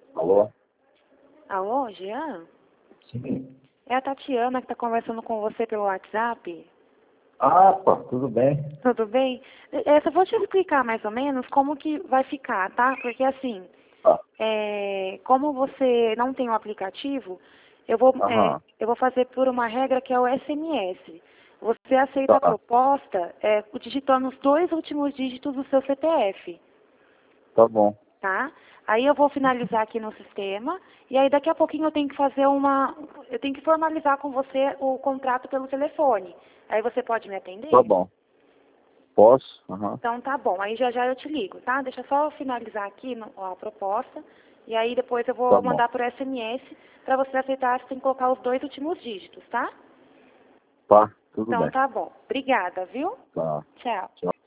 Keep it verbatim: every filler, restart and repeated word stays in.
Alô? Alô, Jean? Sim. É a Tatiana que está conversando com você pelo WhatsApp. Ah, pô, tudo bem? Tudo bem? Eu só vou te explicar mais ou menos como que vai ficar, tá? Porque assim, Ah, é, como você não tem o aplicativo, eu vou, é, aham. eu vou fazer por uma regra que é o S M S. Você aceita a Tá, proposta é, digitando os dois últimos dígitos do seu C P F, tá bom. tá? Aí eu vou finalizar aqui no sistema e aí daqui a pouquinho eu tenho que fazer uma, eu tenho que formalizar com você o contrato pelo telefone. Aí você pode me Tá atender? bom. Posso? Aham. Então tá bom, aí já já eu te ligo, tá? Deixa eu só finalizar aqui no- a proposta e aí depois eu Tá vou bom. mandar por S M S para você aceitar, você tem que colocar os dois últimos dígitos, tá? Tá, tudo Então bem. tá bom. Obrigada, viu? Tá. Tchau. Tchau.